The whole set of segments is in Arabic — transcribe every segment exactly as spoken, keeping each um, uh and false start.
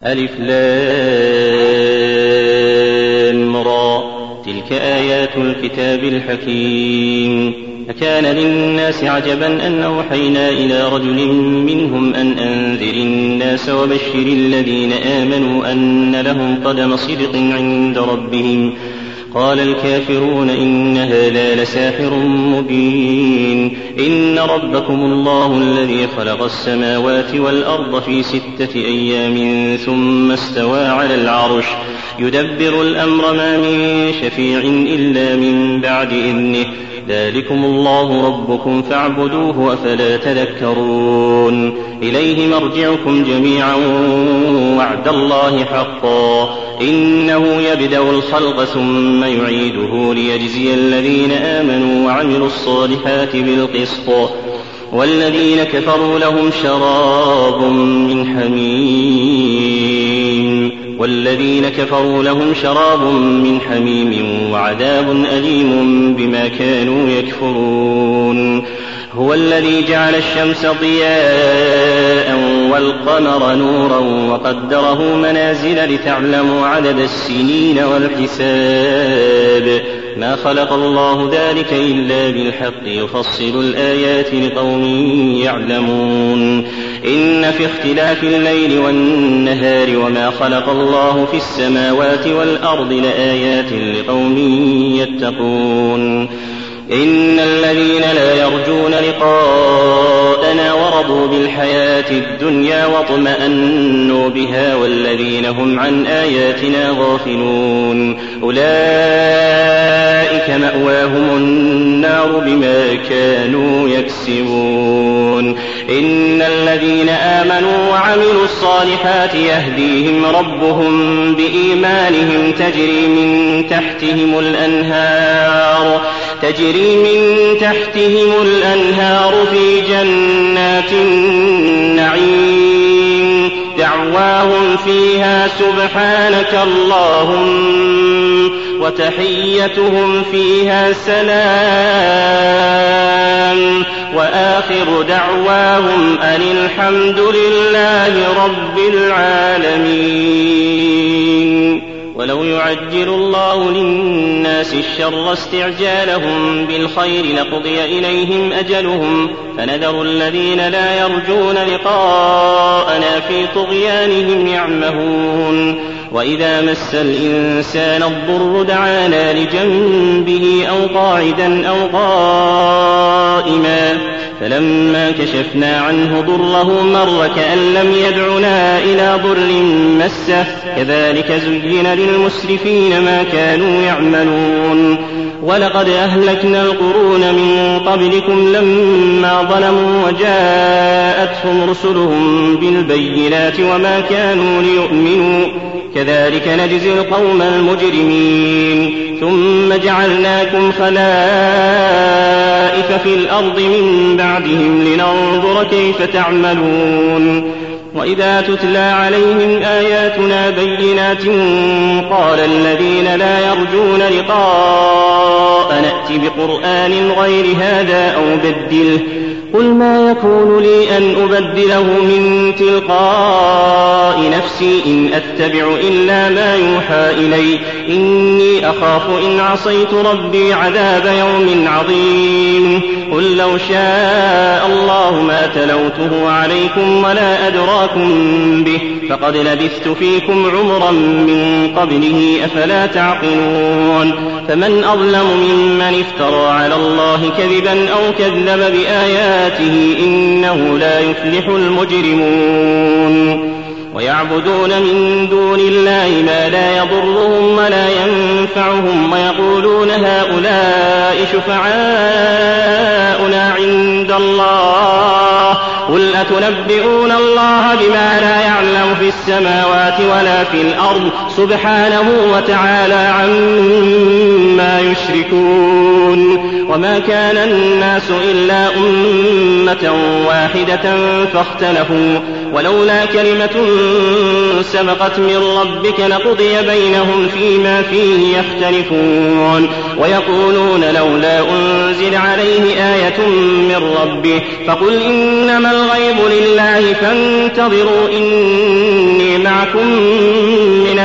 ألف لام را تلك آيات الكتاب الحكيم. أكان للناس عجبا أن أوحينا إلى رجل منهم أن أنذر الناس وبشر الذين آمنوا أن لهم قدم صدق عند ربهم. قال الكافرون إن هذا لساحر مبين. إن ربكم الله الذي خلق السماوات والأرض في ستة أيام ثم استوى على العرش يدبر الأمر ما من شفيع إلا من بعد إذنه. ذلكم الله ربكم فاعبدوه أفلا تذكرون. إليه مرجعكم جميعا وعد الله حقا إنه يبدأ الخلق ثم يعيده ليجزي الذين آمنوا وعملوا الصالحات بالقسط والذين كفروا لهم شراب من حميم والذين كفروا لهم شراب من حميم وعذاب أليم بما كانوا يكفرون. هو الذي جعل الشمس ضياء والقمر نورا وقدره منازل لتعلموا عدد السنين والحساب. ما خلق الله ذلك إلا بالحق يفصل الآيات لقوم يعلمون. إن في اختلاف الليل والنهار وما خلق الله في السماوات والأرض لآيات لقوم يتقون. إن الذين لا يرجون لقاءنا ورضوا بالحياة الدنيا واطمأنوا بها والذين هم عن آياتنا غافلون أولئك مأواهم النار بما كانوا يكسبون. إن الذين آمنوا وعملوا الصالحات يهديهم ربهم بإيمانهم تجري من تحتهم الأنهار تجري من تحتهم الأنهار في جنات النعيم دعواهم فيها سبحانك اللهم وتحيتهم فيها سلام وآخر دعواهم أن الحمد لله رب العالمين. ولو يعجل الله للناس الشر استعجالهم بالخير لقضي إليهم أجلهم فنذر الذين لا يرجون لقاءنا في طغيانهم يعمهون. وإذا مس الإنسان الضر دعانا لجنبه أو قاعدا أو قائما فلما كشفنا عنه ضره مر كأن لم يدعنا إلى ضر مسه كذلك زين للمسرفين ما كانوا يعملون. ولقد أهلكنا القرون من قبلكم لما ظلموا وجاءتهم رسلهم بالبينات وما كانوا ليؤمنوا كذلك نجزي القوم المجرمين. ثم جعلناكم خلائف في الأرض من بعدهم لننظر كيف تعملون. وإذا تتلى عليهم آياتنا بينات قال الذين لا يرجون لقاء نأت بقرآن غير هذا أو بدله قل ما يكون لي أن أبدله من تلقاء نفسي إن أتبع إلا ما يوحى إلي إني أخاف إن عصيت ربي عذاب يوم عظيم. قل لو شاء الله ما تلوته عليكم ولا أدراكم به فقد لبثت فيكم عمرا من قبله أفلا تعقلون. فمن أظلم ممن افترى على الله كذبا أو كذب بآياته إنه لا يفلح المجرمون. ويعبدون من دون الله ما لا يضرهم ولا ينفعهم ويقولون هؤلاء شفعاؤنا عند الله قل أتنبئون الله بما لا يعلم في السماوات ولا في الأرض سبحانه وتعالى عما يشركون. وما كان الناس إلا أمة واحدة فاختلفوا ولولا كلمة سبقت من ربك لقضي بينهم فيما فيه يختلفون. ويقولون لولا أنزل عليه آية من ربه فقل إنما الغيب لله فانتظروا إني معكم من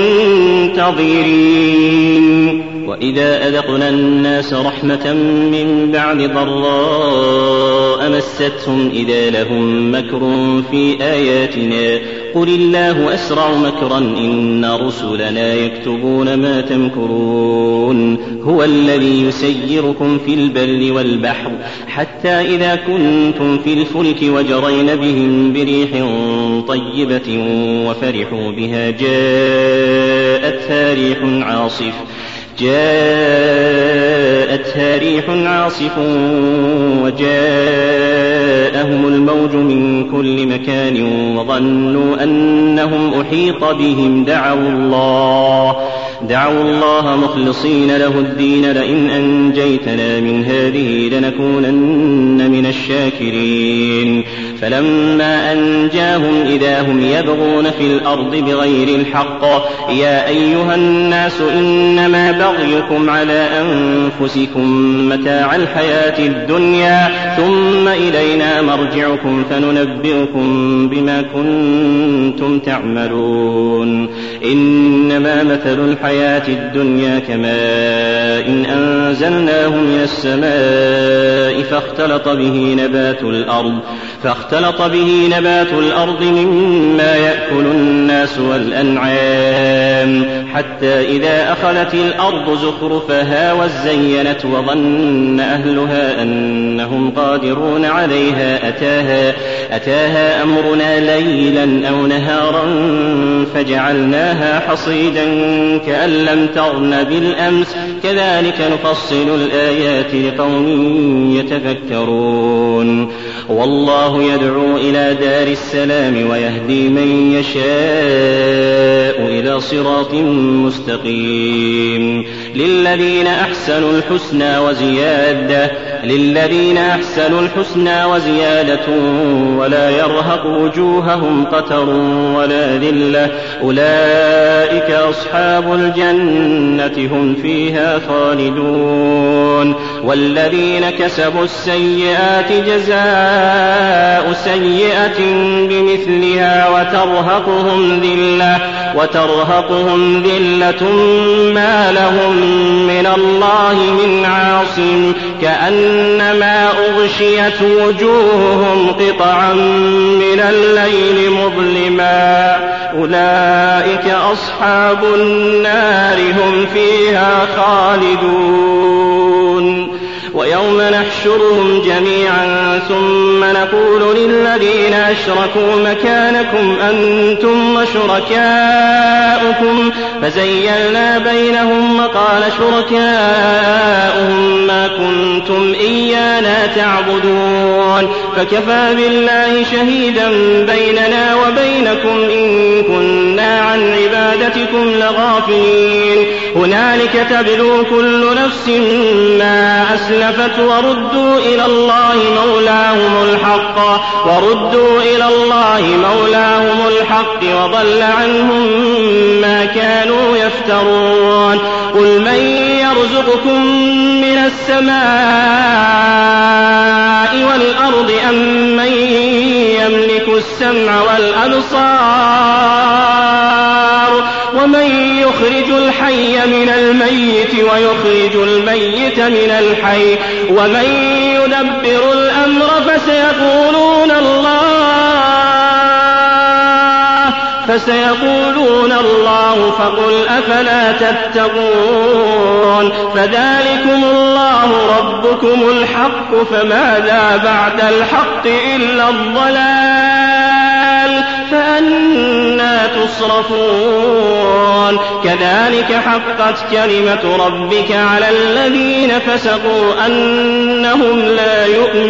المنتظرين. وإذا أذقنا الناس رحمة من بعد ضراء مستهم إذا لهم مكر في آياتنا قل الله أسرع مكرا إن رسلنا يكتبون ما تمكرون. هو الذي يسيركم في البر والبحر حتى إذا كنتم في الفلك وجرين بهم بريح طيبة وفرحوا بها جاءتها ريح عاصف جاءتها ريح عاصف وجاءهم الموج من كل مكان وظنوا أنهم أحيط بهم دعوا الله دعوا الله مخلصين له الدين لئن أنجيتنا من هذه لنكونن من الشاكرين. فلما أنجاهم إذا هم يبغون في الأرض بغير الحق يا أيها الناس إنما بغيكم على أنفسكم متاع الحياة الدنيا ثم إلينا مرجعكم فننبئكم بما كنتم تعملون. إنما مثل الحياة الدنيا كماء إن أنزلناه من السماء فاختلط به نبات الأرض فاختلط به نبات الأرض مما يأكل الناس والأنعام حتى إذا أخذت الأرض زخرفها وزينت وظن أهلها أنهم قادرون عليها أتاها, أتاها أمرنا ليلا أو نهارا فجعلناها حصيدا كأن لم تغن بالأمس كذلك نفصل الآيات لقوم يتفكرون. والله يدعو إلى دار السلام ويهدي من يشاء إلى صراط مستقيم. للذين أحسنوا الحسنى وزيادة للذين أحسنوا الحسنى وزيادة ولا يرهق وجوههم قتر ولا ذلة أولئك أصحاب الجنة هم فيها خالدون. والذين كسبوا السيئات جزاء سيئة بمثلها وترهقهم ذلة وترهقهم ذلة ما لهم من الله من عاصم كأنما أغشيت وجوههم قطعا من الليل مظلما أولئك أصحاب النار هم فيها خالدون. ويوم نحشرهم جميعا ثم نقول للذين أشركوا مكانكم أنتم وشركاؤكم فزيلنا بينهم وقال شركاؤهم ما كنتم إيانا تعبدون فكفى بالله شهيدا بيننا وبينكم إن كنا عن عبادتكم لغافلين. هنالك تبلو كل نفس ما أسلفت وردوا إلى الله مولاهم الحق وردوا إلى الله مولاهم الحق وضل عنهم ما كانوا يفترون. قل من يرزقكم من السماء والأرض أم من يملك السمع والأبصار ومن يخرج الحي من الميت ويخرج الميت من الحي ومن يدبر الأمر فسيقولون الله فسيقولون الله فقل أفلا تتقون. فذلكم الله ربكم الحق فماذا بعد الحق إلا الضلال فأنى تصرفون. كذلك حقت كلمة ربك على الذين فسقوا أنهم لا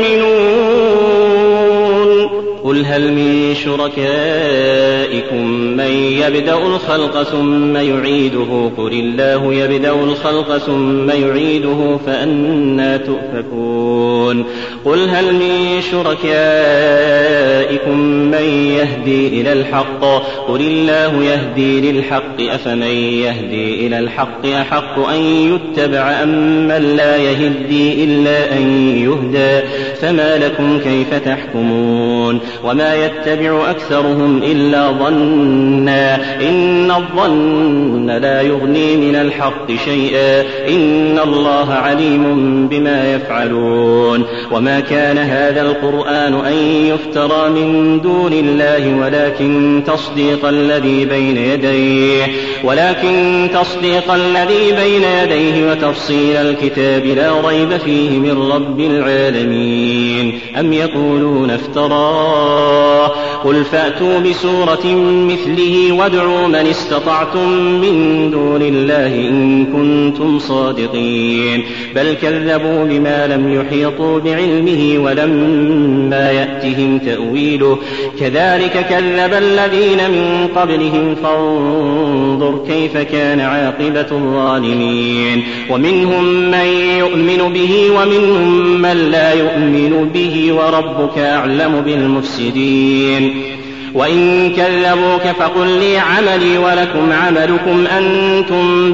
يؤمنون. قل هل من شركائكم من يبدأ الخلق ثم يعيده قل الله يبدأ الخلق ثم يعيده فأنى تؤفكون. قل هل من شركائكم من يهدي إلى الحق الحق قل الله يهدي للحق أفمن يهدي إلى الحق أحق أن يتبع أم من لا يهدي إلا أن يهدى فما لكم كيف تحكمون وما يتبع أكثرهم إلا ظنا إن الظن لا يغني من الحق شيئا إن الله عليم بما يفعلون وما كان هذا القرآن أن يفترى من دون الله ولكن تصديق الذي بين يديه ولكن تصديق الذي بين يديه وتفصيل الكتاب لا ريب فيه من رب العالمين أم يقولون افتراه قل فأتوا بسورة مثله وادعوا من استطعتم من دون الله إن كنتم صادقين بل كذبوا بما لم يحيطوا بعلمه ولما يأتهم تأويله كذلك كذب الذين من قبلهم فانظر كيف كان عاقبة الظالمين ومنهم من يؤمن به ومنهم من لا يؤمن به وربك أعلم بالمفسدين وإن كذبوك فقل لي عملي ولكم عملكم أنتم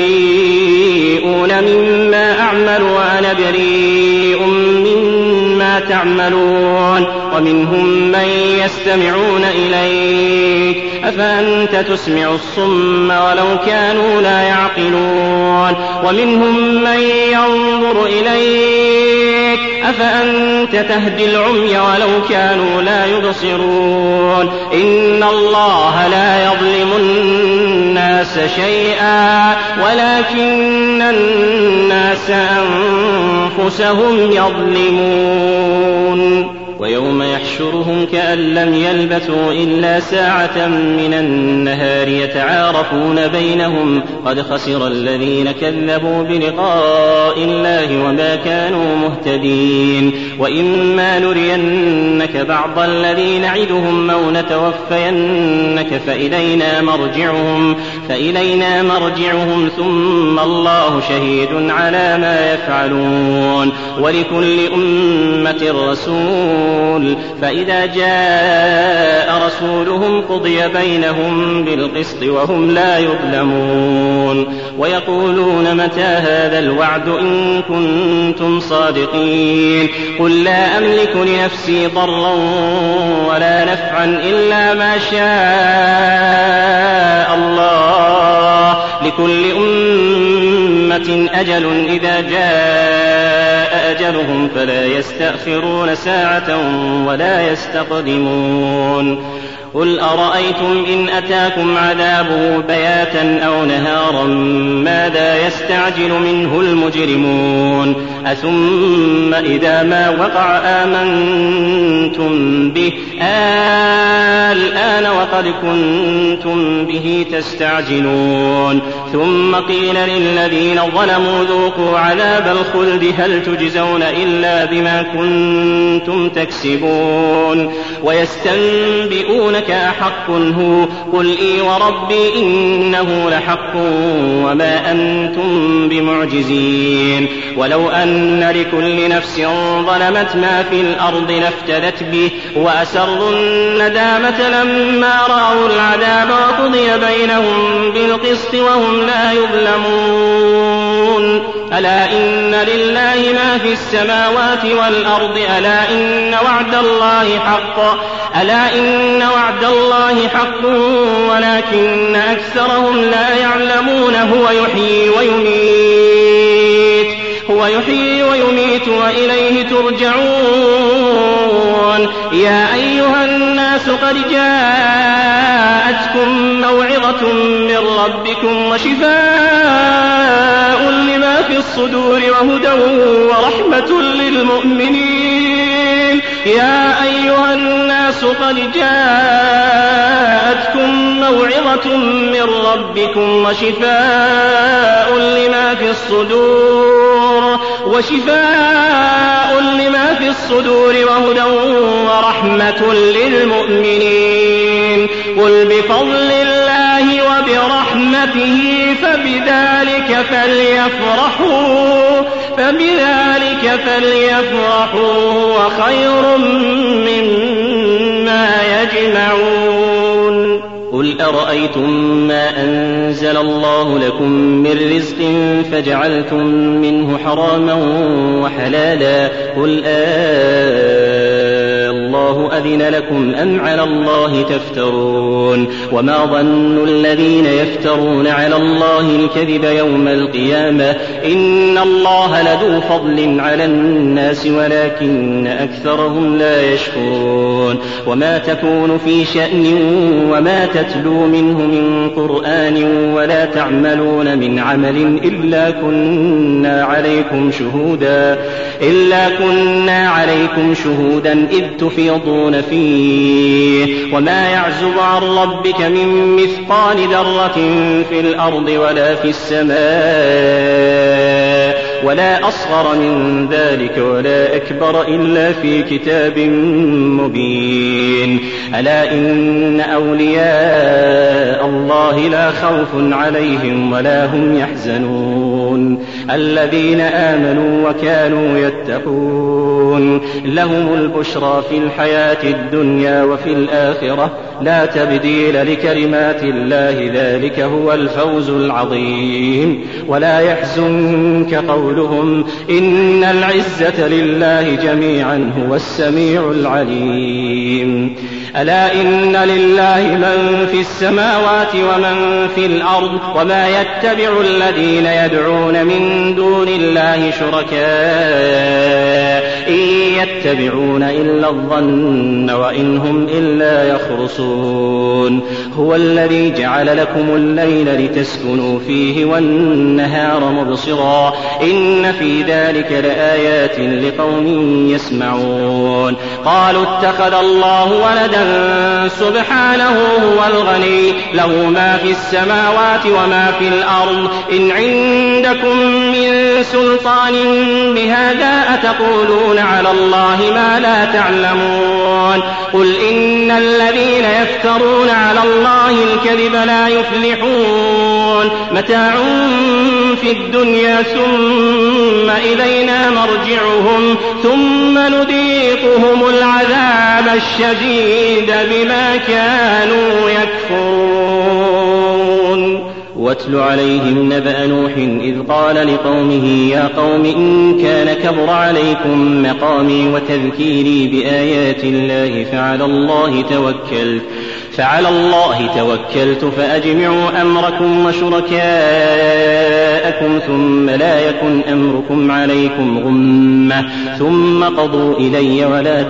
بريئون مما أعمل وأنا بريء مما تعملون ومنهم من يستمعون إليك أفأنت تسمع الصم ولو كانوا لا يعقلون ومنهم من ينظر إليك أفأنت تهدي العمي ولو كانوا لا يبصرون إن الله لا يظلم الناس شيئا ولكن الناس أنفسهم يظلمون ويوم يحشرهم كأن لم يلبثوا إلا ساعة من النهار يتعارفون بينهم قد خسر الذين كذبوا بلقاء الله وما كانوا مهتدين وإما نرينك بعض الذي نعدهم أو نتوفينك فإلينا مرجعهم فإلينا مرجعهم ثم الله شهيد على ما يفعلون ولكل أمة رسول فإذا جاء رسولهم قضي بينهم بالقسط وهم لا يظلمون ويقولون متى هذا الوعد إن كنتم صادقين قل لا أملك لنفسي ضرا ولا نفعا إلا ما شاء الله لكل أمة أجل إذا جاء أجلهم فلا يستأخرون ساعة ولا يستقدمون قل أرأيتم إن أتاكم عذابه بياتا أو نهارا ماذا يستعجل منه المجرمون أثم إذا ما وقع آمنتم به الآن وقد كنتم به تستعجلون ثم قيل للذين ظلموا ذوقوا عذاب الخلد هل تجزون إلا بما كنتم تكسبون ويستنبئونك أحق هو قل إي وربي إنه لحق وما أنتم بمعجزين ولو أن لكل نفس ظلمت ما في الأرض لافتدت به وأسروا الندامة لما رأوا العذاب وقضي بينهم بالقسط وهم لا يظلمون ألا إن لله ما في السماوات والأرض ألا إن وعد الله حق ألا إن وعد الله حق ولكن أكثرهم لا يعلمون هو يحيي ويميت هو يحيي ويميت وإليه ترجعون يا أيها الناس قد جاءتكم موعظة من ربكم وشفاء لما في الصدور وهدى ورحمة للمؤمنين يا أيها الناس قد جاءتكم موعظة من ربكم وشفاء لما في الصدور وشفاء لما في الصدور وهدى ورحمة للمؤمنين قل بفضل الله وبرحمته فبذلك فليفرحوا فبذلك فليفرحوا هو خير مما يجمعون قل أرأيتم ما أنزل الله لكم من رزق فجعلتم منه حراما وحلالا قل آه الله أذن لكم أم على الله تفترون وما ظن الذين يفترون على الله الكذب يوم القيامة إن الله لذو فضل على الناس ولكن أكثرهم لا يشكرون وما تكون في شأن وما تتلو منه من قرآن ولا تعملون من عمل إلا كنا عليكم شهودا إلا كنا عليكم شهودا إذ تفيضون فيه وما يعزب عن ربك من مثقال ذرة في الأرض ولا في السماء ولا أصغر من ذلك ولا أكبر إلا في كتاب مبين ألا إن أولياء الله لا خوف عليهم ولا هم يحزنون الذين آمنوا وكانوا يتقون لهم البشرى في الحياة الدنيا وفي الآخرة لا تبديل لكلمات الله ذلك هو الفوز العظيم ولا يحزنك قولهم إن العزة لله جميعا هو السميع العليم ألا إن لله من في السماوات ومن في الأرض وما يتبع الذين يدعون من دون الله شركاء إن يتبعون إلا الظن وإن هم إلا يخرصون هو الذي جعل لكم الليل لتسكنوا فيه والنهار مبصرا إن في ذلك لآيات لقوم يسمعون قالوا اتخذ الله ولدا سبحانه هو الغني له ما في السماوات وما في الأرض إن عندكم من سلطان بهذا أتقولون على الله ما لا تعلمون قل إن الذين يفترون على الله الكذب لا يفلحون متاع في الدنيا ثم إلينا مرجعهم ثم نذيقهم العذاب الشديد بما كانوا يكفرون واتل عليهم نبأ نوح إذ قال لقومه يا قوم إن كان كبر عليكم مقامي وتذكيري بآيات الله فعلى الله توكلت فعلى الله توكلت فأجمعوا أمركم وشركاءكم ثم لا يكن أمركم عليكم غمة ثم قضوا إلي ولا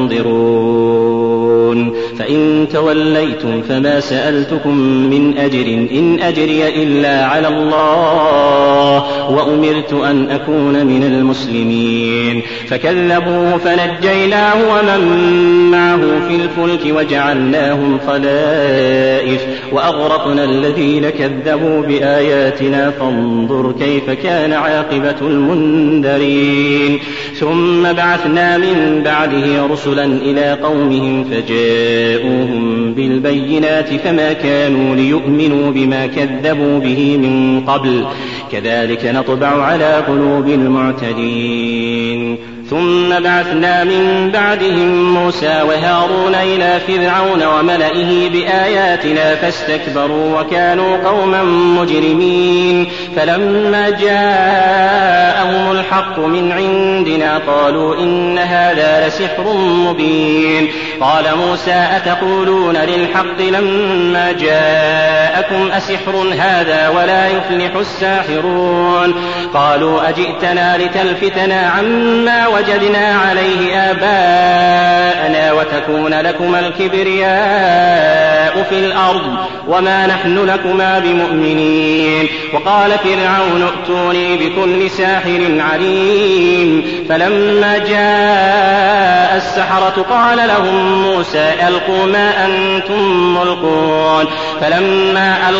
تنظرون فإن توليتم فما سألتكم من أجر إن أجري إلا على الله وأمرت أن أكون من المسلمين فكذبوه فنجيناه ومن معه في الفلك وجعلناهم خلائف وأغرقنا الذين كذبوا بآياتنا فانظر كيف كان عاقبة المنذرين ثم بعثنا من بعده رسلا إلى قومهم فجاءوهم بالبينات فما كانوا ليؤمنوا بما كذبوا به من قبل كذلك نطبع على قلوب المعتدين ثم بعثنا من بعدهم موسى وهارون إلى فرعون وملئه بآياتنا فاستكبروا وكانوا قوما مجرمين فلما جاءهم الحق من عندنا قالوا إن هذا لسحر مبين قال موسى أتقولون للحق لما جاءكم أسحر هذا ولا يفلح الساحرون قالوا أجئتنا لتلفتنا عما وجدنا عليه آباءنا وتكون لكما الكبرياء في الأرض وما نحن لكما بمؤمنين وقال فرعون ائتوني بكل ساحر عليم فلما جاء السحرة قال لهم موسى ألقوا ما أنتم ملقون فلما ألقوا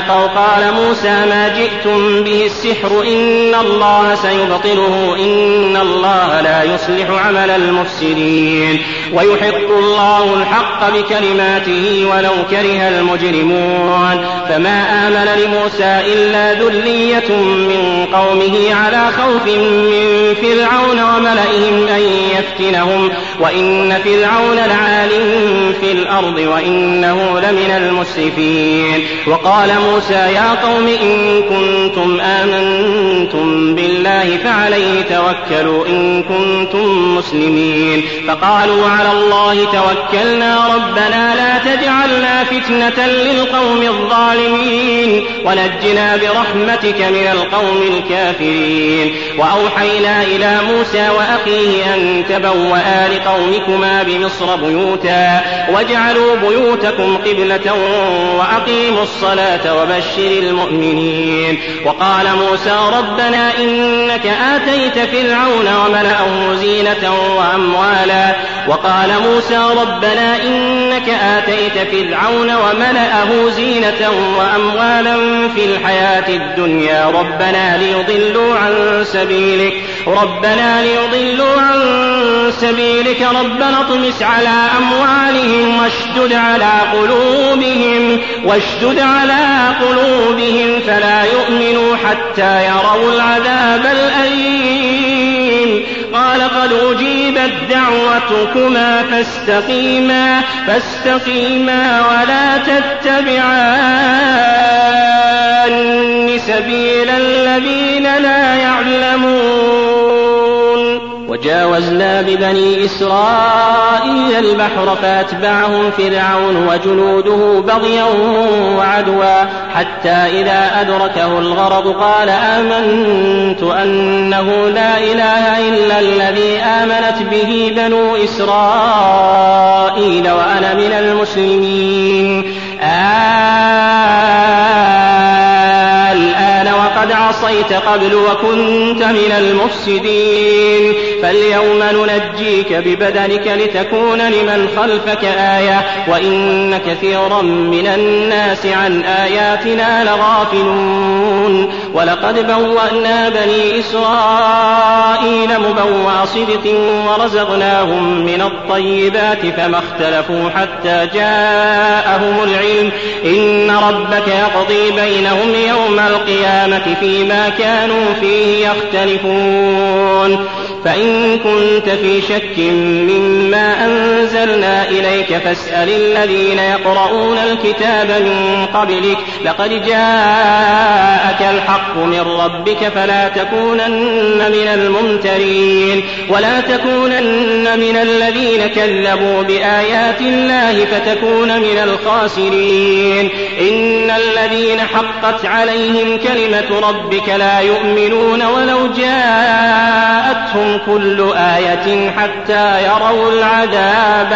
ألقوا قال موسى ما جئتم به السحر إن الله سيبطله إن الله لا يصلح عمل المفسدين ويحق الله الحق بكلماته ولو كره المجرمون فما آمن لموسى إلا ذرية من قومه على خوف من فرعون وملئهم أن يفتنهم وإن فرعون لعال في الأرض وإنه لمن المسرفين وقال موسى يا قوم إن كنتم آمنتم بالله فعليه توكلوا إن كنتم مسلمين فقالوا على الله توكلنا ربنا لا تجعلنا فتنة للقوم الظالمين ونجنا برحمتك من القوم الكافرين وأوحينا إلى موسى وأخيه أن تبوآ لقومكما بمصر بيوتا واجعلوا بيوتكم قبلة وأقيموا الصلاة وبشر المؤمنين وقال موسى ربنا إنك آتيت فرعون وملأه زينة وأموالا وقال موسى ربنا إنك آتيت فرعون وملأه زينة وأموالا في الحياة الدنيا ربنا ليضلوا عن سبيلك ربنا ليضلوا عن سبيلك ربنا اطمس على أموالهم واشدد على قلوبهم واشدد على قلوبهم فلا يؤمنوا حتى يروا العذاب الأليم قال قد أجيبت دعوتكما فاستقيما فاستقيما ولا تتبعان سبيل الذين لا يعلمون وجاوزنا ببني إسرائيل البحر فأتبعهم فرعون وجنوده بغيا وعدوا حتى إذا أدركه الغرق قال آمنت أنه لا إله إلا الذي آمنت به بنو إسرائيل وأنا من المسلمين الآن وقد عصيت قبل وكنت من المفسدين فاليوم ننجيك ببدنك لتكون لمن خلفك آية وإن كثيرا من الناس عن آياتنا لغافلون ولقد بوأنا بني إسرائيل مبوأ صدق ورزقناهم من الطيبات فما اختلفوا حتى جاءهم العلم إن ربك يقضي بينهم يوم القيامة فيما كانوا فيه يختلفون فإن كنت في شك مما أنزلنا إليك فاسأل الذين يقرؤون الكتاب من قبلك لقد جاءك الحق من ربك فلا تكونن من الممترين ولا تكونن من الذين كذبوا بآيات الله فتكون من الخاسرين إن الذين حقت عليهم كلمة ربك لا يؤمنون ولو جاءتهم كل آية حتى يروا العذاب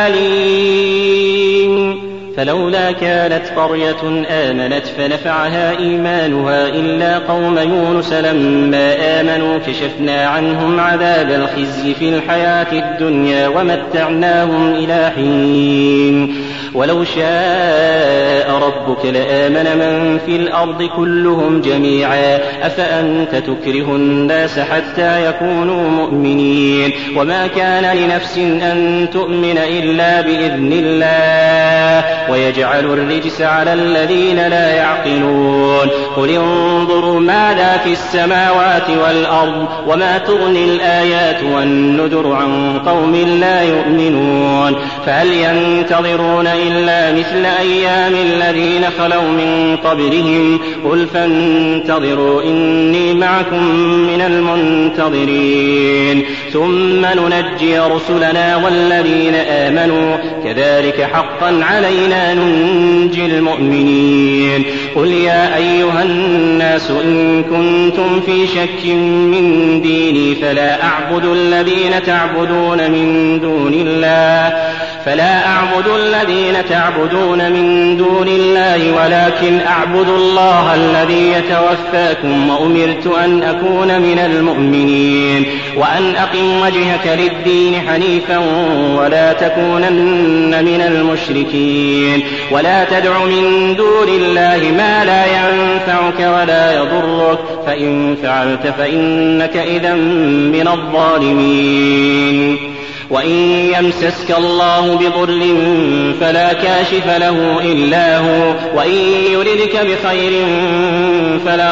الأليم فلولا كانت قرية آمنت فنفعها إيمانها إلا قوم يونس لما آمنوا كشفنا عنهم عذاب الخزي في الحياة الدنيا ومتعناهم إلى حين ولو شاء ربك لآمن من في الأرض كلهم جميعا أفأنت تكره الناس حتى يكونوا مؤمنين وما كان لنفس أن تؤمن إلا بإذن الله ويجعل الرجس على الذين لا يعقلون قل انظروا ماذا في السماوات والأرض وما تغني الآيات والنذر عن قوم لا يؤمنون فهل ينتظرون إلا مثل أيام الذين خلوا من قبلهم قل فانتظروا إني معكم من المنتظرين ثم ننجي رسلنا والذين آمنوا كذلك حقا علينا ننجي المؤمنين قل يا أيها الناس إن كنتم في شك من ديني فلا أعبد الذين تعبدون من دون الله فلا أعبد الذين تعبدون من دون الله ولكن أعبد الله الذي يتوفاكم وأمرت أن أكون من المؤمنين وأن أقم وجهك للدين حنيفا ولا تكونن من المشركين ولا تدع من دون الله ما لا ينفعك ولا يضرك فإن فعلت فإنك إذا من الظالمين وإن يمسسك الله بضر فلا كاشف له إلا هو وإن يردك بخير فلا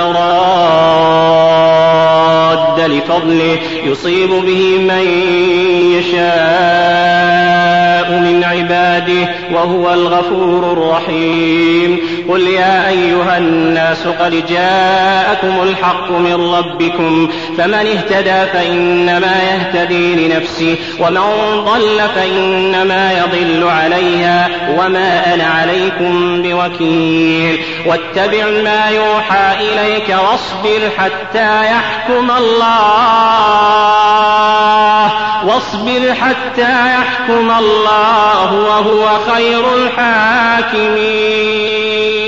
راد لفضله يصيب به من يشاء من عباده وهو الغفور الرحيم قل يا أيها الناس قد جاءكم الحق من ربكم فمن اهتدى فإنما يهتدي لنفسه ومن ضل فإنما يضل عليها وما أنا عليكم بوكيل واتبع ما يوحى إليك واصبر حتى يحكم الله واصبر حتى يحكم الله وهو خير الحاكمين.